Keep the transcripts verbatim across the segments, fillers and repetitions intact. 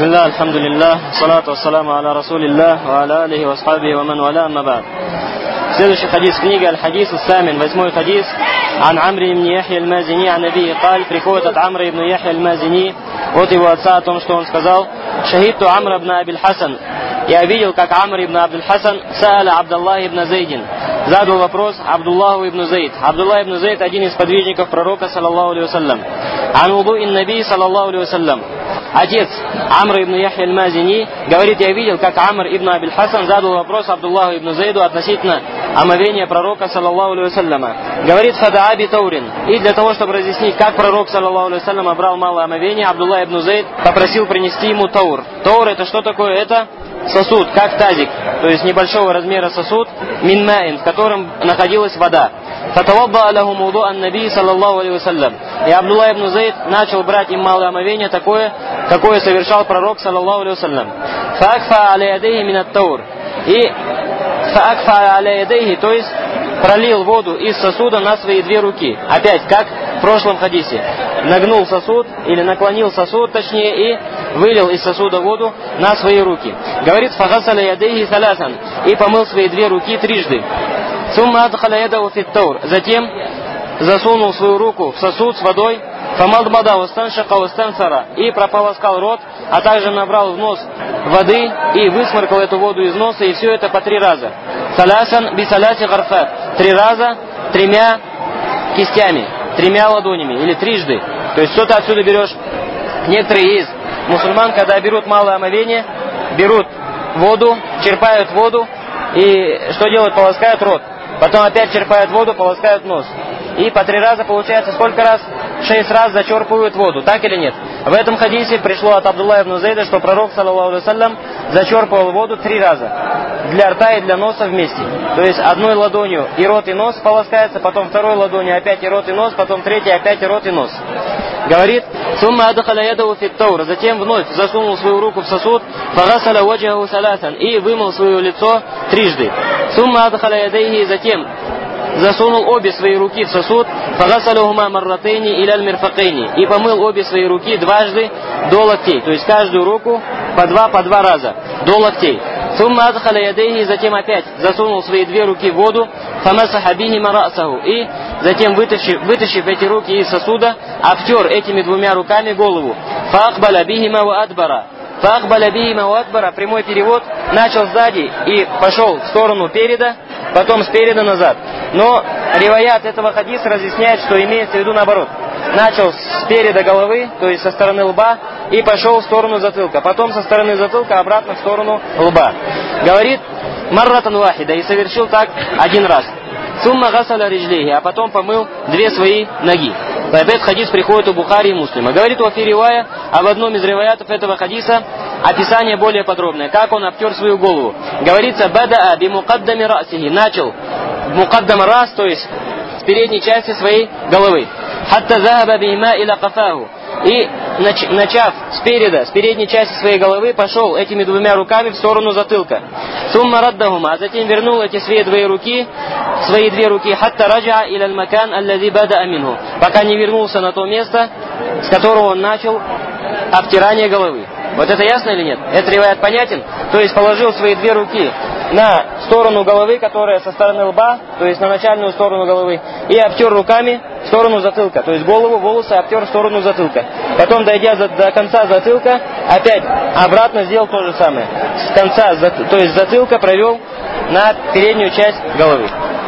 Бисмилlah, альхамдулиллах, салату вассаламу аля расулиллах, ва аля алихи ва асхабихи ва ман валя, амма ба'д. Следующий хадис книги Аль-Хадис Ус-Самин, восьмой хадис. Ан Амри ибн Яхья аль-Мазини, ан Наби Каль, приходит от Амра ибн Яхья аль-Мазини, от его отца, о том, что он сказал: «Шахидту Амра ибн Абиль Хасан». Я видел, как Амр ибн Абдуль Хасан сааля Абдаллах ибн Зайдин, задал вопрос Абдуллаху ибн Зайд. Абдуллах ибн Зайд — один из подвижников пророка, саллаллаху алейхи вассалям. Ан вуду'ин Наби, саллаллаху алейхи вассалям. Отец Амр ибн Яхья аль-Мазини говорит: я видел, как Амр ибн Абиль Хасан задал вопрос Абдуллаху ибн Зайду относительно омовения пророка, саллаллаху алейхи вассаляма. Говорит: фадаа би таурин. И для того, чтобы разъяснить, как пророк, саллаллаху алейхи вассаляма, брал малое омовение, Абдуллах ибн Зайд попросил принести ему таур. Таур — это что такое? Это сосуд, как тазик, то есть небольшого размера сосуд, мин маин, в котором находилась вода. Фатавадда алаху муду ан-наби, саллаллаху алейхи вассалям. И Абдуллах ибн Зайд начал брать им малое омовение, такое, какое совершал пророк, саллаллаху алейхи вассалям. Фаакфа аля ядейхи мин ат-таур. И фаакфа аля ядейхи, то есть пролил воду из сосуда на свои две руки. Опять, как в прошлом хадисе. Нагнул сосуд, или наклонил сосуд, точнее, и вылил из сосуда воду на свои руки. Говорит: фагасаля ядейхи саласан. И помыл свои две руки трижды. Сумма адхаля ядаху фит таур. Затем засунул свою руку в сосуд с водой. Фамадмада устаншака устансара. И прополоскал рот, а также набрал в нос воды и высморкал эту воду из носа, и все это по три раза. Саласан бисаляси гарфат. Три раза тремя кистями, тремя ладонями, или трижды. То есть что ты отсюда берешь? Некоторые из мусульман, когда берут малое омовение, берут воду, черпают воду, и что делают? Полоскают рот. Потом опять черпают воду, полоскают нос. И по три раза получается сколько раз? Шесть раз зачерпывают воду. Так или нет? В этом хадисе пришло от Абдуллаха ибн Зайда, что пророк, саллаллаху алейхи вассалям, зачерпывал воду три раза. Для рта и для носа вместе. То есть одной ладонью и рот, и нос полоскается, потом второй ладонью опять и рот, и нос, потом третьей опять и рот, и нос. Говорит: сумма адхаля ядаху фит таур. Затем вновь засунул свою руку в сосуд, фагасаля ваджаху саласан. И вымыл свое лицо трижды. Сумма адхаля ядейхи. Затем засунул обе свои руки в сосуд, фагасалюхума марратейни иля аль-мирфакейни. И помыл обе свои руки дважды до локтей. То есть каждую руку по два, по два раза до локтей. Сумма адхаля ядейхи. Затем опять засунул свои две руки в воду, фамасаха бихима ра'саху. И затем, вытащив, вытащив эти руки из сосуда, обтер этими двумя руками голову. Фаакбаля бихима ва адбара. Фаакбаля бихима ва адбара. Прямой перевод: начал сзади и пошел в сторону переда, потом спереда назад. Но риваят этого хадиса разъясняет, что имеется в виду наоборот. Начал спереда головы, то есть со стороны лба, и пошел в сторону затылка. Потом со стороны затылка обратно в сторону лба. Говорит: марратан вахида. И совершил так один раз. Сумма гасаля риджлейхи. А потом помыл две свои ноги. Этот хадис приходит у Бухари и Муслима. Говорит у Афиривая, а в одном из риваятов этого хадиса описание более подробное, как он обтер свою голову. Говорится: бадаа би мукаддами расихи. Начал мукаддам рас, то есть с передней части своей головы. Хатта захаба бима иля кафаху. И нач, начав спереда, с передней части своей головы, пошел этими двумя руками в сторону затылка. Сумма раддахума. А затем вернул эти свои две руки, свои две руки, хатта раджа иля аль-макан аллади бада минху. Пока не вернулся на то место, с которого он начал обтирание головы. Вот это ясно или нет? Это риваят понятен? То есть положил свои две руки на сторону головы, которая со стороны лба, то есть на начальную сторону головы, и обтер руками в сторону затылка. То есть голову, волосы обтер в сторону затылка. Потом, дойдя за, до конца затылка, опять обратно сделал то же самое. С конца, то есть затылка, провел на переднюю часть головы.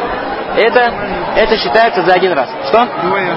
Это, это считается за один раз. Что?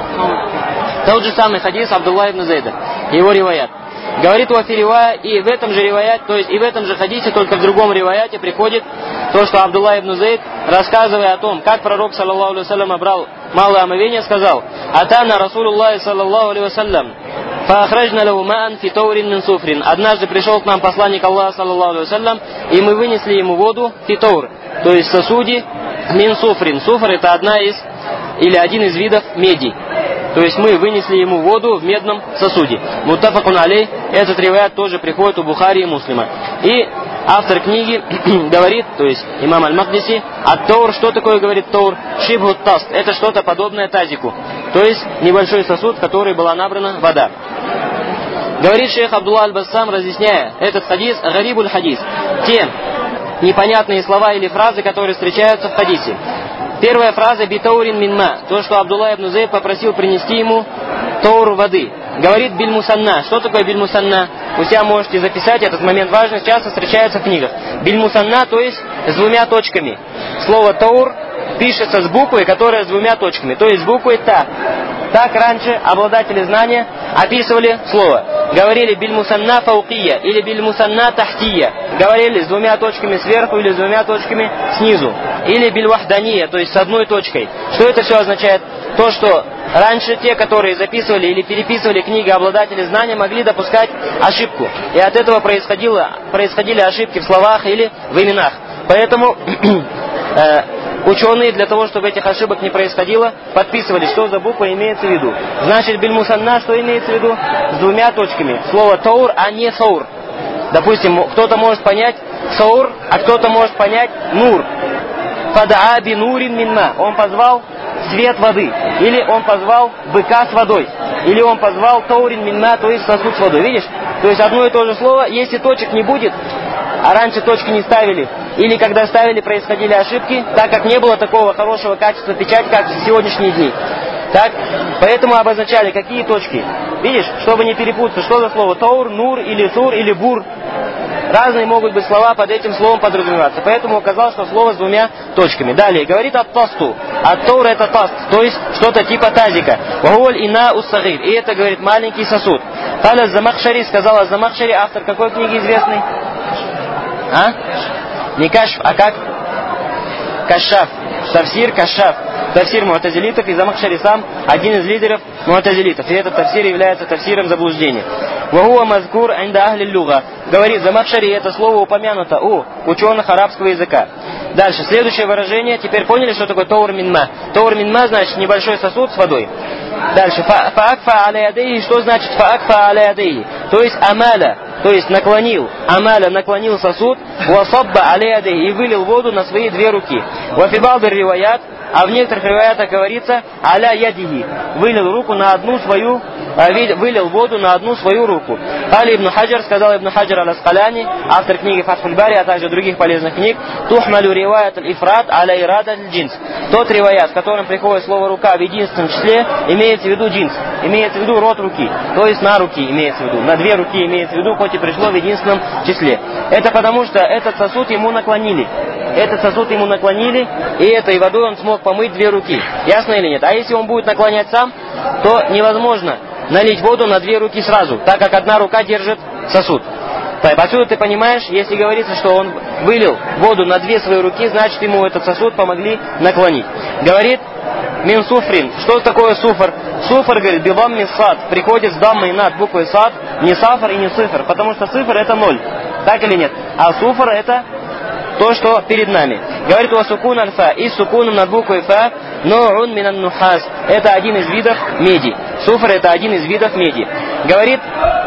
Тот же самый хадис Абдуллаха ибн Зайда, его риваят. Говорит у Афиривая, и в этом же риваяте, то есть и в этом же хадисе, только в другом риваяте приходит то, что Абдуллах ибн Зайд, рассказывая о том, как пророк, саллаллаху алейхи вассалям, брал малое омовение, сказал: «Атана Расулуллах, саллаллаху алейхи вассалям, фаахраджна лаху маан фи таурин мин суфрин». Однажды пришел к нам посланник Аллаха, саллаллаху алейхи вассалям, и мы вынесли ему воду фи таур, то есть в сосуде мин суфрин. Суфр — это одна из, или один из видов меди. То есть мы вынесли ему воду в медном сосуде. Муттафакун алей. Этот риваят тоже приходит у Бухари и Муслима. И автор книги говорит, то есть имам Аль-Макдиси, ат-таур, что такое, говорит таур? Шибху таст. Это что-то подобное тазику. То есть небольшой сосуд, в который была набрана вода. Говорит шейх Абдулла аль-Бассам, разъясняя этот хадис, гарибуль хадис, те непонятные слова или фразы, которые встречаются в хадисе. Первая фраза битаурин минма, то, что Абдулла ибн Зейд попросил принести ему таур воды. Говорит бильмусанна. Что такое бильмусанна? Вы себя можете записать, этот момент важный, часто встречается в книгах. Бильмусанна, то есть с двумя точками. Слово таур пишется с буквой, которая с двумя точками, то есть с буквой та. Так раньше обладатели знания описывали слово. Говорили бильмусанна фаукия или бильмусанна тахтия. Говорили с двумя точками сверху или с двумя точками снизу. Или бильвахдания, то есть с одной точкой. Что это все означает? То, что раньше те, которые записывали или переписывали книги обладатели знания, могли допускать ошибку. И от этого происходило, происходили ошибки в словах или в именах. Поэтому э, ученые, для того, чтобы этих ошибок не происходило, подписывали, что за буква имеется в виду. Значит, бильмусанна, что имеется в виду? С двумя точками. Слово таур, а не саур. Допустим, кто-то может понять саур, а кто-то может понять нур. Фадаа бинурин минма. Он позвал свет воды. Или он позвал быка с водой. Или он позвал таурин минма, то есть сосуд с водой. Видишь? То есть одно и то же слово, если точек не будет, а раньше точки не ставили, или когда ставили, происходили ошибки, так как не было такого хорошего качества печати, как в сегодняшние дни. Так? Поэтому обозначали какие точки. Видишь? Чтобы не перепутаться, что за слово? Таур, нур, или сур, или бур. Разные могут быть слова под этим словом подразумеваться. Поэтому указал, что слово с двумя точками. Далее, говорит ат-тасту. Ат-таур это таст, то есть что-то типа тазика. Вахуаль ина ус-сагир. И это, говорит, маленький сосуд. Каля Замахшари, сказал Замахшари, автор какой книги известный? А? Не Кашф, а как? Кашаф. Тафсир Кашаф. Тафсир муатазилитов, и Замахшари сам один из лидеров муатазилитов. И этот тафсир является тафсиром заблуждения. Вахуа мазкур инда ахли люга. Говорит Замахшари, это слово упомянуто у ученых арабского языка. Дальше, следующее выражение. Теперь поняли, что такое таур минма? Таур минма значит небольшой сосуд с водой. Дальше, фаакфа аля. Что значит фаакфа аля? То есть амаля, то есть наклонил. Амаля наклонил сосуд, васабба аля и вылил воду на свои две руки. Вафибалдер риваят, а в некоторых риваятах говорится аля ядихи, вылил руку на одну свою, вылил воду на одну свою руку. Али ибн Хаджар, сказал ибн Хаджар аль-Аскаляни, автор книги Фатхуль Бари, а также других полезных книг, тухмалю риваят аль-ифрат аля ирада аль-джинс. Тот риваят, в котором приходит слово рука в единственном числе, имеется в виду джинс, имеется в виду род руки, то есть на руки имеется в виду, на две руки имеется в виду, хоть и пришло в единственном числе. Это потому, что этот сосуд ему наклонили. Этот сосуд ему наклонили, и этой водой он смог помыть две руки. Ясно или нет? А если он будет наклонять сам, то невозможно налить воду на две руки сразу, так как одна рука держит сосуд. Так, отсюда ты понимаешь, если говорится, что он вылил воду на две свои руки, значит ему этот сосуд помогли наклонить. Говорит мин суфрин. Что такое суфр? Суфр, говорит, бивам мин сад. Приходит с даммой над буквой сад, не сафр и не цифр, потому что цифр это ноль. Так или нет? А суфр это то, что перед нами. Говорит у сукун аль-фа. И сукуном над буквой фа ноун минан нухас. Это один из видов меди. Суфр это один из видов меди. Говорит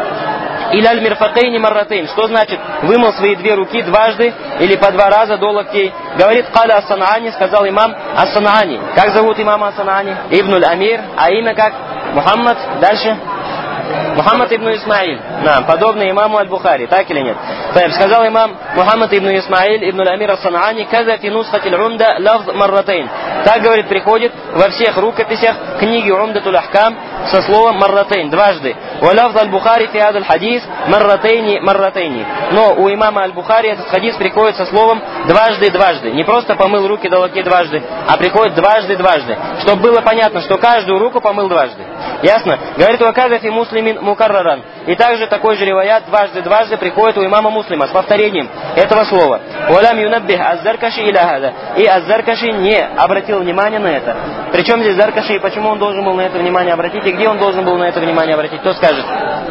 иляль мирфакейни марратейн. Что значит вымыл свои две руки дважды или по два раза до локтей? Говорит каля ас-Санаани, сказал имам ас-Санаани. Как зовут имама ас-Санаани? Ибнуль Амир. А имя как? Мухаммад. Дальше. Мухаммад ибн Исмаиль. Да, подобный имаму Аль-Бухари, так или нет? Так, сказал имам Мухаммад ибн Исмаиль ибн Амир ас-Санаани, каза фи нусхатиль умда лафз марратейн. Так, говорит, приходит во всех рукописях книги Умдатуль Ахкам со словом марратейн, дважды. Ва лафз Аль-Бухари фи адаль хадис марратейни марратейни. Но у имама Аль-Бухари этот хадис приходит со словом дважды-дважды. Не просто помыл руки до локтей дважды, а приходит дважды-дважды. Чтобы было понятно, что каждую руку помыл дважды. Ясно? Говорит, ва каза фи муслимин мукарраран. И также такой же риваят дважды-дважды приходит у имама Муслима с повторением этого слова. Валям юнаббих аз-Заркаши иля хада. И аз-Заркаши не обратил внимание на это. Причем здесь Заркаши, и почему он должен был на это внимание обратить, и где он должен был на это внимание обратить, кто скажет?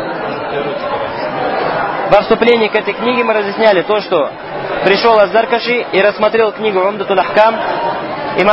Во вступлении к этой книге мы разъясняли то, что пришел аз-Заркаши и рассмотрел книгу Умдатуль Ахкам имама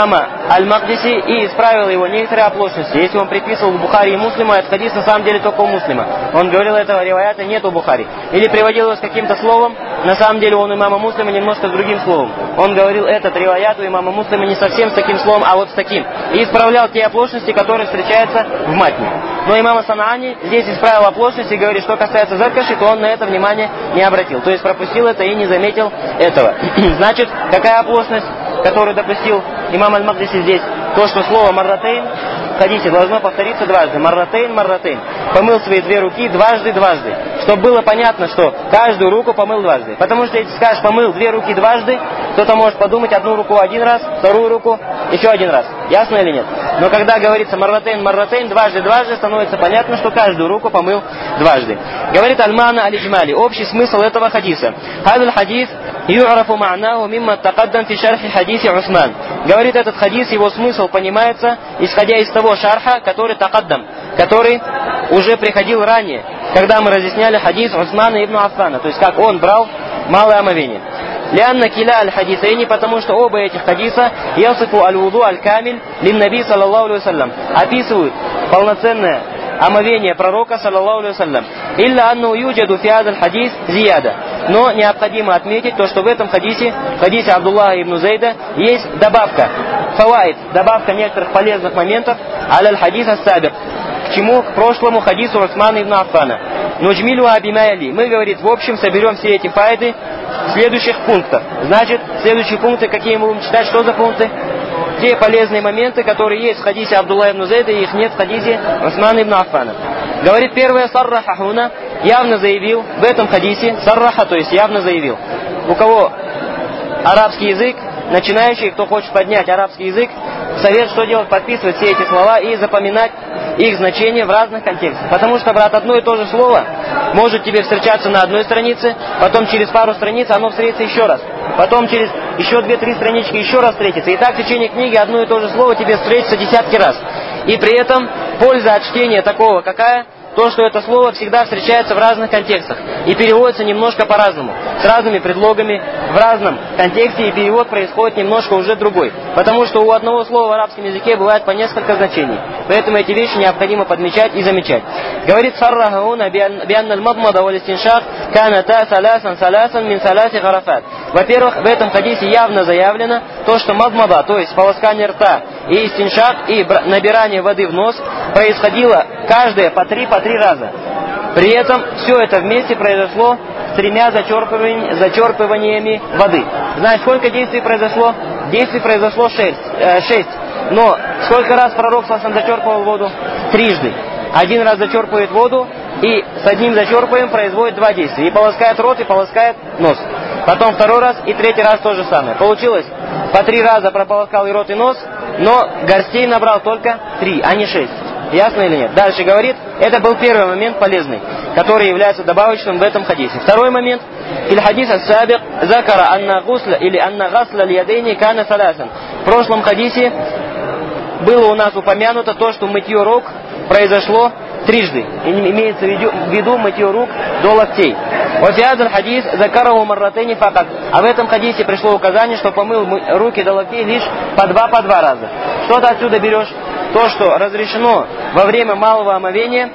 Аль-Магдиси и исправил его некоторые оплошности. Если он приписывал к Бухари и Муслиму, этот хадис на самом деле только у Муслима. Он говорил, этого риваята нет у Бухари. Или приводил его с каким-то словом, на самом деле он у имама Муслима немножко с другим словом. Он говорил, этот риваят у имама Муслима не совсем с таким словом, а вот с таким. И исправлял те оплошности, которые встречаются в матне. Но имам Санаани здесь исправил оплошность и говорит, что касается Заркаши, то он на это внимание не обратил. То есть пропустил это и не заметил этого. Значит, какая оплошность, которую допустил имам Аль-Магдиси здесь? То, что слово «марратейн» в хадисе должно повториться дважды. «Марратейн, марратейн». Помыл свои две руки дважды, дважды. Чтобы было понятно, что каждую руку помыл дважды. Потому что если скажешь «помыл две руки дважды», кто-то может подумать одну руку один раз, вторую руку еще один раз. Ясно или нет? Но когда говорится «марратейн, марратейн», дважды, дважды, становится понятно, что каждую руку помыл дважды. Говорит Аль-Мана Аль-Иджмали. Общий смысл этого хадиса. «Хадаль хадис ю'рафу ма'наху мимма тақаддам фи шархи хадиси Усман». Говорит этот хадис, его смысл понимается, исходя из того шарха, который тақаддам, который уже приходил ранее, когда мы разъясняли хадис Усмана ибн Аффана, то есть как он брал малое омовение. Лианна киля аль-хадисайни, потому что оба этих хадиса ясифу аль-вуду аль-камиль лин-наби саллаллаху алейхи вассалям, описывают полноценное омовение пророка саллаллаху алейхи вассалям. Илля анну юджаду фи хадаль хадис зияда. Но необходимо отметить то, что в этом хадисе, в хадисе Абдуллаха ибн Зейда, есть добавка, фаваид, добавка некоторых полезных моментов, аль хадис ас-сабик, к чему? К прошлому хадису Усмана ибн Аффана. Нуджмилю абимаяли. Мы, говорит, в общем соберем все эти файды в следующих пунктах. Значит, следующие пункты, какие мы будем читать, что за пункты? Те полезные моменты, которые есть в хадисе Абдуллаха ибн Зейда, и их нет в хадисе Усмана ибн Аффана. Говорит, первое, сарраха хуна, явно заявил в этом хадисе, сарраха, то есть явно заявил. У кого арабский язык, начинающий, кто хочет поднять арабский язык, совет, что делать, подписывать все эти слова и запоминать их значение в разных контекстах. Потому что, брат, одно и то же слово может тебе встречаться на одной странице, потом через пару страниц оно встретится еще раз. Потом через еще две-три странички еще раз встретится. И так в течение книги одно и то же слово тебе встретится десятки раз. И при этом польза от чтения такого какая? То, что это слово всегда встречается в разных контекстах и переводится немножко по-разному, с разными предлогами, в разном контексте, и перевод происходит немножко уже другой. Потому что у одного слова в арабском языке бывает по несколько значений. Поэтому эти вещи необходимо подмечать и замечать. Говорит Саррахауна бианна аль-мадмада валь-истиншак каната саласан саласан мин саласи гарафат. Во-первых, в этом хадисе явно заявлено то, что мадмада, то есть полоскание рта, и истиншак, и набирание воды в нос происходило каждое по три, по три раза. При этом все это вместе произошло с тремя зачерпываниями, зачерпываниями воды. Знаешь, сколько действий произошло? Действий произошло шесть. Э, шесть. Но сколько раз пророк сам зачерпывал воду? Трижды. Один раз зачерпывает воду, и с одним зачерпываем производит два действия. И полоскает рот, и полоскает нос. Потом второй раз, и третий раз то же самое. Получилось, по три раза прополоскал и рот, и нос, но горстей набрал только три, а не шесть. Ясно или нет? Дальше говорит, это был первый момент полезный, который является добавочным в этом хадисе. Второй момент. Иль хадис ас-сабик закара анна гусля или анна гасля льядейни кана саласан. В прошлом хадисе было у нас упомянуто то, что мытье рук произошло трижды. И имеется в виду мытье рук до локтей. Вафиадаль хадис закараху марратейни факат. А в этом хадисе пришло указание, что помыл руки до локтей лишь по два, по два раза. Что ты отсюда берешь? То, что разрешено во время малого омовения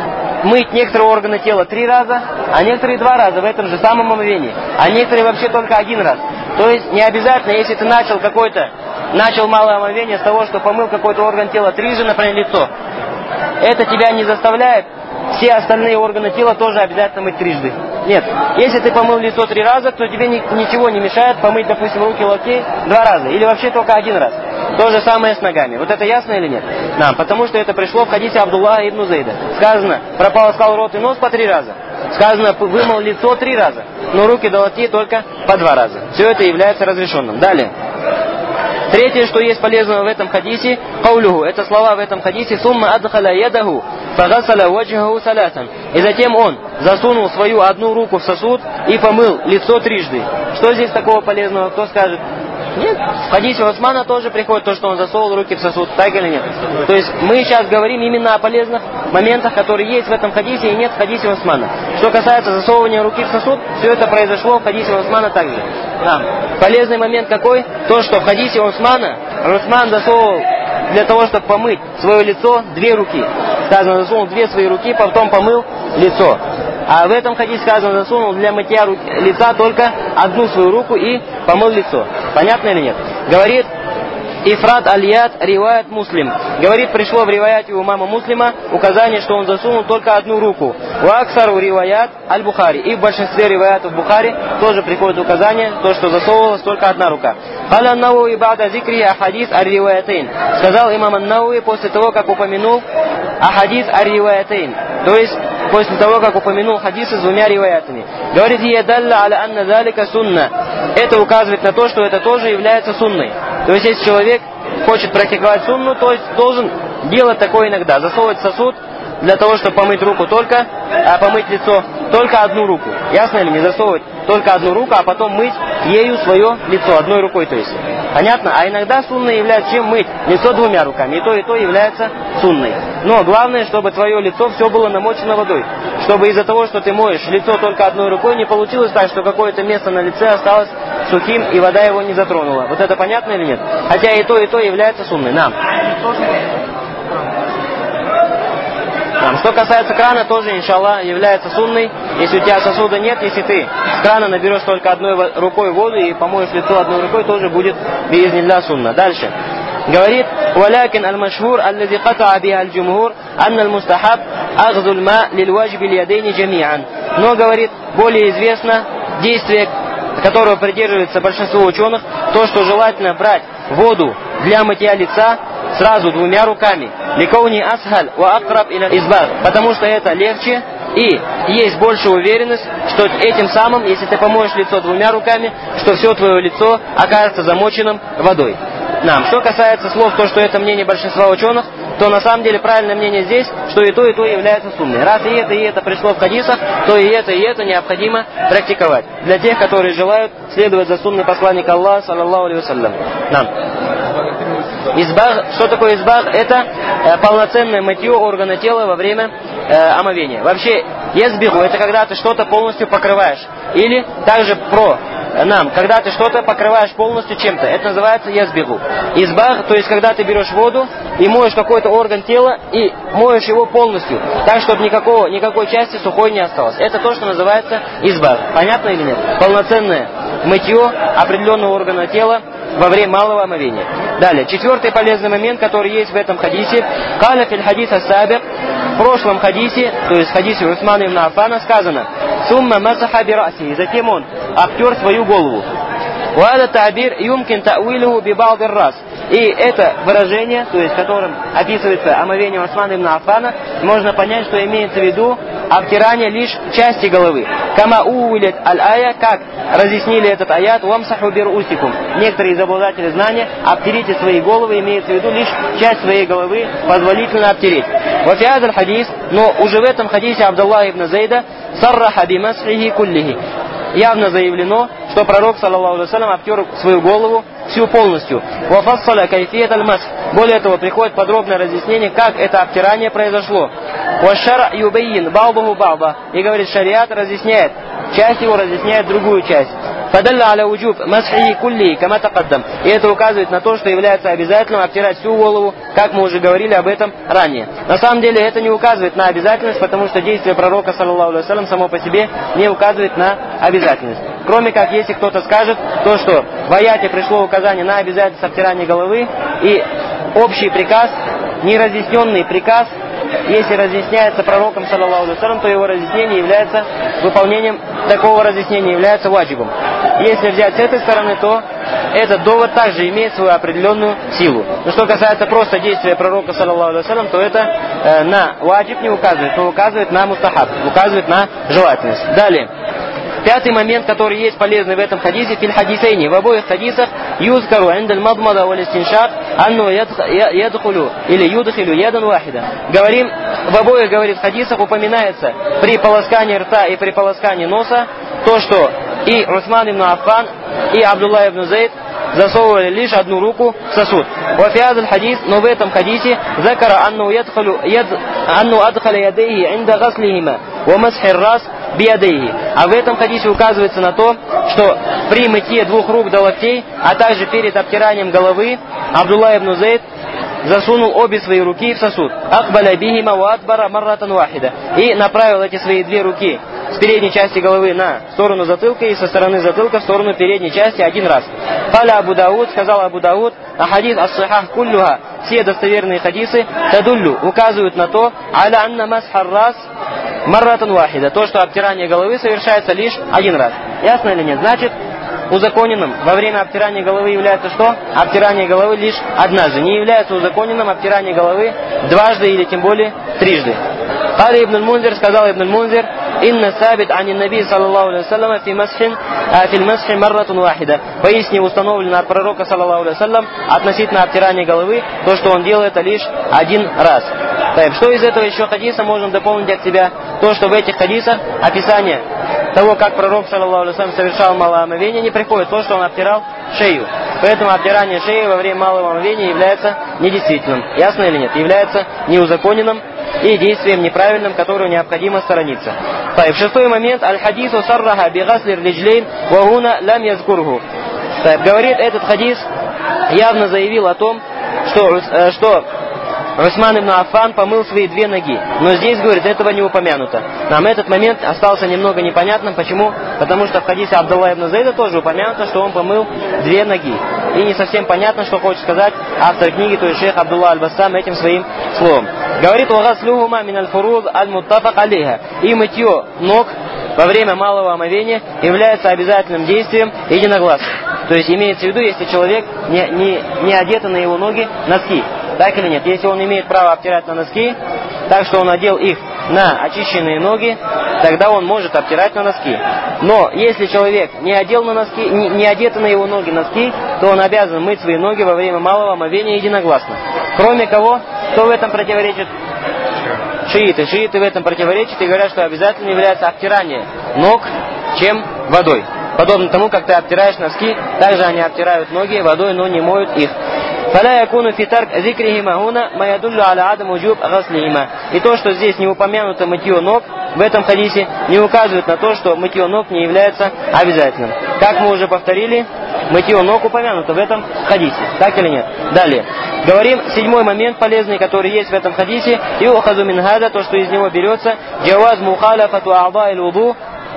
мыть некоторые органы тела три раза, а некоторые два раза в этом же самом омовении. А некоторые вообще только один раз. То есть не обязательно, если ты начал какой-то, начал малое омовение с того, что помыл какой-то орган тела трижды, например, лицо, это тебя не заставляет все остальные органы тела тоже обязательно мыть трижды. Нет. Если ты помыл лицо три раза, то тебе ни, ничего не мешает помыть, допустим, руки, локтей два раза. Или вообще только один раз. То же самое с ногами. Вот это ясно или нет? Да, потому что это пришло в хадисе Абдуллаха ибн Зейда. Сказано, прополоскал рот и нос по три раза. Сказано, вымыл лицо три раза. Но руки до локтей только по два раза. Все это является разрешенным. Далее. Третье, что есть полезного в этом хадисе, каулюху, это слова в этом хадисе, сумма адхаля ядаху, фагасаля ваджихаху салясан. И затем он засунул свою одну руку в сосуд и помыл лицо трижды. Что здесь такого полезного, кто скажет? Нет. В хадисе Усмана тоже приходит то, что он засовывал руки в сосуд, так или нет? То есть мы сейчас говорим именно о полезных моментах, которые есть в этом хадисе и нет в хадисе Усмана. Что касается засовывания руки в сосуд, все это произошло в хадисе Усмана также. Да. Полезный момент какой? То, что в хадисе Усмана Усман засовывал для того, чтобы помыть свое лицо, две руки. Сказано, засунул две свои руки, потом помыл лицо. А в этом хадисе сказано, засунул для мытья руки, лица только одну свою руку и помыл лицо. Понятно или нет? Говорит Ифрат аль-Яд риваят Муслим. Говорит, пришло в риваяте у имама Муслима указание, что он засунул только одну руку. Ва аксару риваят аль-Бухари. И в большинстве риваятов Бухари тоже приходит указание, то, что засовывалась только одна рука. Аля Науи бада зикри ахадис ар-риваятейн. Сказал имам ан-Науи после того, как упомянул ахадис ар-риваятейн. То есть после того, как упомянул хадисы с двумя риваятами. Говорит, ядалла аля анна залика сунна. Это указывает на то, что это тоже является сунной. То есть, если человек хочет практиковать сунну, то есть должен делать такое иногда. Засовывать в сосуд для того, чтобы помыть руку только, а помыть лицо только одну руку. Ясно или не? Засовывать только одну руку, а потом мыть ею свое лицо, одной рукой, то есть. Понятно? А иногда сунной является чем мыть лицо двумя руками. И то, и то является сунной. Но главное, чтобы твое лицо все было намочено водой. Чтобы из-за того, что ты моешь лицо только одной рукой, не получилось так, что какое-то место на лице осталось сухим, и вода его не затронула. Вот это понятно или нет? Хотя и то, и то является сунной. Нам. Нам. Что касается крана, тоже, иншаллах, является сунной. Если у тебя сосуда нет, если ты с крана наберешь только одной рукой воду и помоешь лицо одной рукой, тоже будет биизнилля сунна. Дальше. Говорит, «Валякин аль-машхур, аллази катаа биха аль-джумхур, анна аль-мустахаб, агзуль ма лиль-ваджби ль-ядейни джами'ан». Но, говорит, более известно действие, которого придерживается большинство ученых, то, что желательно брать воду для мытья лица сразу двумя руками. Ликауни асхаль ва акраб иля избар. Потому что это легче и есть большая уверенность, что этим самым, если ты помоешь лицо двумя руками, что все твое лицо окажется замоченным водой. Нам. Что касается слов, то, что это мнение большинства ученых, то на самом деле правильное мнение здесь, что и то, и то является сунной. Раз и это, и это пришло в хадисах, то и это, и это необходимо практиковать. Для тех, которые желают следовать за сунной посланника Аллаха, саллаллаху алейхи вассалям. Нам. Избаг, что такое избаг? Это э, полноценное мытье органа тела во время э, омовения. Вообще, язбигу, это когда ты что-то полностью покрываешь. Или также про нам, когда ты что-то покрываешь полностью чем-то. Это называется язбигу. Избаг, то есть когда ты берешь воду и моешь какой-то орган тела и моешь его полностью, так, чтобы никакого, никакой части сухой не осталось. Это то, что называется избаг. Понятно или нет? Полноценное мытье определенного органа тела во время малого омовения. Далее, четвертый полезный момент, который есть в этом хадисе. Каля фил хадис ас-сабик. В прошлом хадисе, то есть в хадисе Усмана ибн Аффана сказано: «Сумма масаха бираси». И затем он обтер свою голову. «Уада табир юмкин та'уилуху бибалдир рас». И это выражение, то есть которым описывается омовение Усмана ибн Аффана, можно понять, что имеется в виду обтирание лишь части головы. Кама уилет аль-ая, как разъяснили этот аят, вамсаху бирусикум. Некоторые из обладателей знания, обтерите свои головы, имеется в виду лишь часть своей головы, позволительно обтереть. Вафиад аль-хадис, но уже в этом хадисе Абдаллах ибн Зайда сарраха бимасхихи куллихи. Явно заявлено, что пророк, саллаллаху алейхи ва саллям, обтер свою голову всю полностью. Вафассаля кайфият аль-масх. Более того, приходит подробное разъяснение, как это обтирание произошло. Вашара юбейин балбаху балба. И говорит, шариат разъясняет, часть его разъясняет другую часть. Фадалля аля уджуб масхи кулли кама тақаддам. И это указывает на то, что является обязательным обтирать всю голову, как мы уже говорили об этом ранее. На самом деле это не указывает на обязательность, потому что действие пророка, саллаллаху алейхи ва саллям, само по себе не указывает на обязательность. Кроме как, если кто-то скажет, то, что в аяте пришло указание на обязательность обтирания головы, и общий приказ, неразъясненный приказ, если разъясняется пророком, саллаллаху алейхи ва саллям, то его разъяснение является выполнением такого разъяснения, является ваджибом. Если взять с этой стороны, то этот довод также имеет свою определенную силу. Но что касается просто действия пророка, саллаллаху алейхи ва саллям, то это э, на ваджиб не указывает, но указывает на мустахаб, указывает на желательность. Далее. Пятый момент, который есть полезный в этом хадисе, фил хадисейни. В обоих хадисах юзкару индаль мадмада валь истиншак анну ядхулю или юдхилю ядан вахида. Говорим, в обоих, говорит, хадисах упоминается при полоскании рта и при полоскании носа то, что и Усман ибн Аффан, и Абдуллах ибн Зайд засовывали лишь одну руку в сосуд. Вафиад аль-хадис, но в этом хадисе закара анну ядхалю яд анну адхаля ядейхи инда гаслихима ва масхи рас биядейхи. А в этом хадисе указывается на то, что при мытье двух рук до локтей, а также перед обтиранием головы, Абдулла ибн Зейд засунул обе свои руки в сосуд. Акбаля бихима ва адбара марратан вахида. И направил эти свои две руки с передней части головы на сторону затылка и со стороны затылка в сторону передней части один раз. Каля Абу Дауд, сказал Абу Дауд, а хадис ас-сахах куллюха, все достоверные хадисы, тадуллю, указывают на то, аля анна масхар рас марратан вахида, то, что обтирание головы совершается лишь один раз. Ясно или нет? Значит, узаконенным во время обтирания головы является что? Обтирание головы лишь однажды. Не является узаконенным обтирание головы дважды или тем более трижды. Кали ибн аль-Мунзир, сказал ибн аль-Мунзир, инна сабит ани наби саллаллаху алейхи вассалям фи масхин фи масхи марратун вахида. Поистине установлено от пророка саллаллаху алейхи вассалям относительно обтирания головы то, что он делает это лишь один раз. Так, что из этого еще хадиса можем дополнить от себя? То, что в этих хадисах описание того, как пророк саллаллаху алейхи вассалям совершал малое омовение, не приходит то, что он обтирал шею. Поэтому обтирание шеи во время малого омовения является недействительным. Ясно или нет? Является неузаконенным и действием неправильным, которого необходимо сторониться. Так, шестой момент. Аль-хадису сарраха бигаслир лиджлейн вагуна лям язкурху. Так, говорит, этот хадис явно заявил о том, что, что Усман ибн Аффан помыл свои две ноги. Но здесь, говорит, этого не упомянуто. Нам этот момент остался немного непонятным. Почему? Потому что в хадисе Абдулла ибн Зейда тоже упомянуто, что он помыл две ноги. И не совсем понятно, что хочет сказать автор книги, то есть шейх Абдулла аль-Бассам, этим своим словом. Говорит, «Вагаслюхума мин аль-фуруд аль-муттафак алейха». И мытье ног во время малого омовения является обязательным действием единогласно. То есть имеется в виду, если человек не, не, не одеты на его ноги носки. Так или нет? Если он имеет право обтирать на носки, так что он одел их на очищенные ноги, тогда он может обтирать на носки. Но если человек не одел на носки, не, не одеты на его ноги носки, то он обязан мыть свои ноги во время малого омовения единогласно. Кроме кого, кто в этом противоречит? Шииты. Шииты в этом противоречат и говорят, что обязательно является обтирание ног, чем водой. Подобно тому, как ты обтираешь носки, также они обтирают ноги водой, но не моют их. فلا يكون في ترك ذكرهما هنا ما يدل على عدم وجوب غسلهما. И то, что здесь не упомянуто мытье ног, в этом хадисе не указывает на то, что мытье ног не является обязательным. Как мы уже повторили, мытье ног упомянуто в этом хадисе. Так или нет? Далее. Говорим седьмой момент полезный, который есть в этом хадисе. Юхазу мин хада, то, что из него берется, джаваз мухаляфату а'да'ил вуду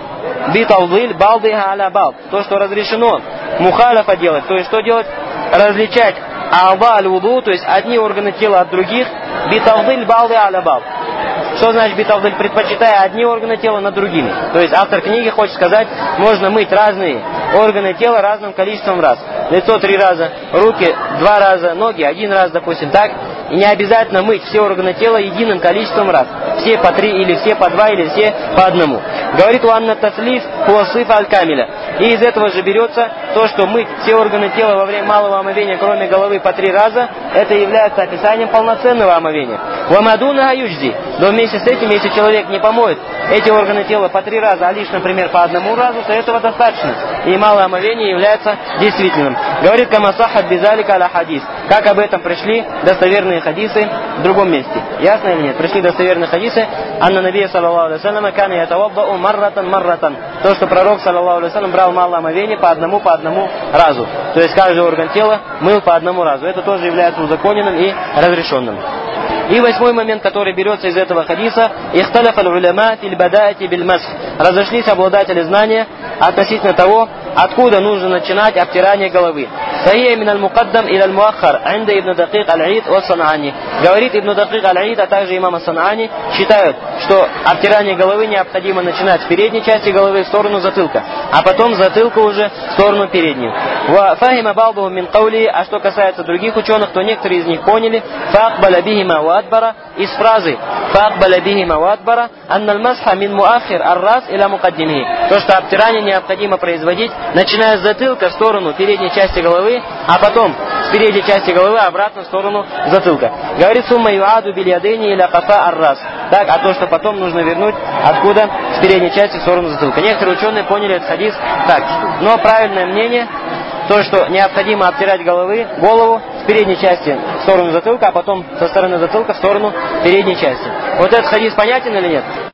битавдиль балдиха аля балд. То, что разрешено мухаляфа делать, то есть что делать? Различать а'да аль-вуду, то есть одни органы тела от других, битавдиль балди аля балд. Что значит битавдиль? Предпочитая одни органы тела над другими. То есть автор книги хочет сказать, можно мыть разные органы тела разным количеством раз. Лицо три раза, руки два раза, ноги один раз, допустим, так. И не обязательно мыть все органы тела единым количеством раз. Все по три, или все по два, или все по одному. Говорит Уанна Таслиф Хуасиф Аль-Камиля. И из этого же берется то, что мыть все органы тела во время малого омовения, кроме головы, по три раза, это является описанием полноценного омовения. Уамадуна Аюджди. Но вместе с этим, если человек не помоет эти органы тела по три раза, а лишь, например, по одному разу, то этого достаточно. И малое омовение является действительным. Говорит Камасахат Бизалика аля хадис. Как об этом пришли достоверные хадисы в другом месте. Ясно или нет? Пришли достоверные хадисы. Анна Набия саллаллаху алейхи вассалям кана ятаваддау марратан марратан. То, что пророк саллаллаху алейхи вассалям брал малое омовение по одному по одному разу. То есть каждый орган тела мыл по одному разу. Это тоже является узаконенным и разрешенным. И восьмой момент, который берется из этого хадиса, ихталяф аль-уляма фил бадаати биль масх. Разошлись обладатели знания относительно того, откуда нужно начинать обтирание головы. Сахия мин аль-мукаддам иля аль-муаххар, инда ибн Дакик аль-Ид ва Сан'ани. Говорит ибн Дакик аль-Ид, а также имам Сан'ани, считают, что обтирание головы необходимо начинать с передней части головы в сторону затылка, а потом затылка уже в сторону переднюю. Ва фахима балдуху мин каули, а что касается других ученых, то некоторые из них поняли, фаакбаля бихима ва адбара, из фразы фаакбаля бихима ва адбара, анна аль-масха мин муаххир ар-рас иля мукаддимихи. То, что обтирание необходимо производить, начиная с затылка в сторону передней части головы, а потом с передней части головы обратно в сторону затылка. Говорит сумма юаду бильядейни иля кафа ар-рас. Так, а то, что потом нужно вернуть откуда? С передней части в сторону затылка. Некоторые ученые поняли этот хадис так. Но правильное мнение, то, что необходимо обтирать головы, голову с передней части в сторону затылка, а потом со стороны затылка в сторону передней части. Вот этот хадис понятен или нет?